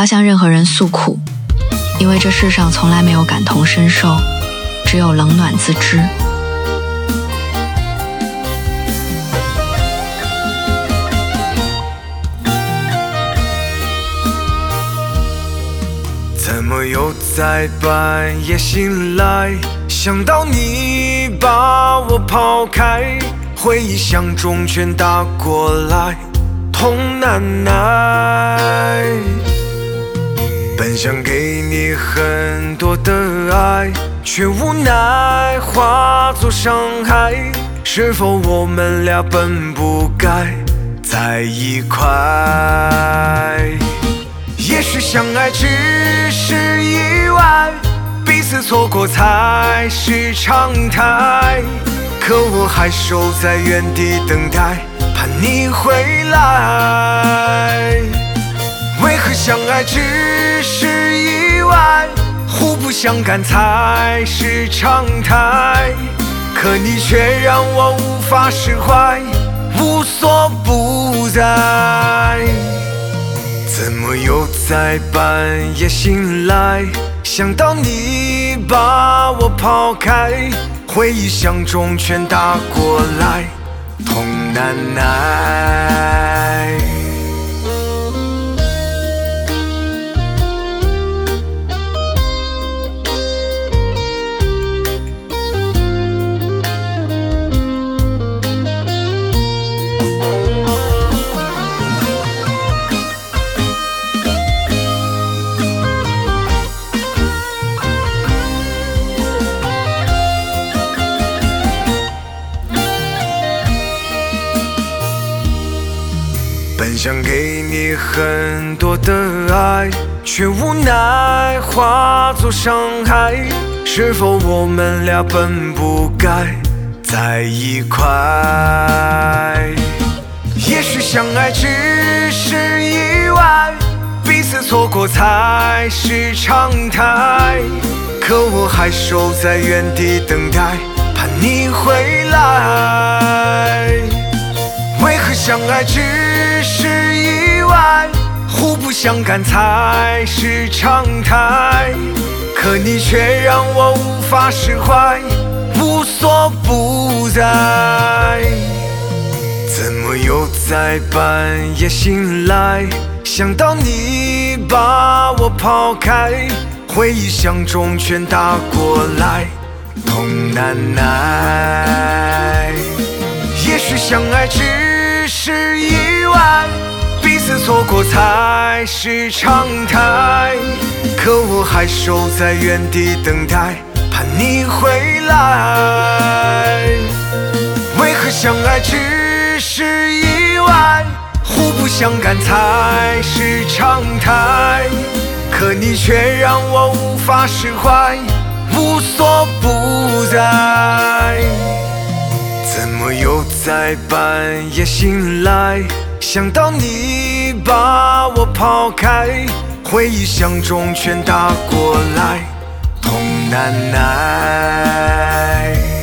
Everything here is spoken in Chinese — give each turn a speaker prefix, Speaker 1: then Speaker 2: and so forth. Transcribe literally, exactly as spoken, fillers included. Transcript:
Speaker 1: 要向任何人诉苦，因为这世上从来没有感同身受，只有冷暖自知。
Speaker 2: 怎么又在半夜醒来，想到你把我抛开，回忆像重拳打过来，痛难耐。本想给你很多的爱，却无奈化作伤害。是否我们俩本不该在一块？也许相爱只是意外，彼此错过才是常态。可我还守在原地等待，盼你回来。为何相爱只是意外，互不相干才是常态。可你却让我无法释怀，无所不在。怎么又在半夜醒来，想到你把我抛开，回忆像重拳打过来，痛难耐。本想给你很多的爱，却无奈化作伤害。是否我们俩本不该在一块？也许相爱只是意外，彼此错过才是常态。可我还守在原地等待，盼你回来。为何相爱只是意外，互不相干才是常态。可你却让我无法释怀，无所不在。怎么又在半夜醒来，想到你把我抛开，回忆像重拳打过来，痛难耐。也许相爱只是意外，彼此错过才是常态。可我还守在原地等待，盼你回来。为何相爱只是意外，互不相干才是常态。可你却让我无法释怀，无所不在。怎么又在半夜醒来，想到你把我抛开，回忆像重拳打过来，痛难耐。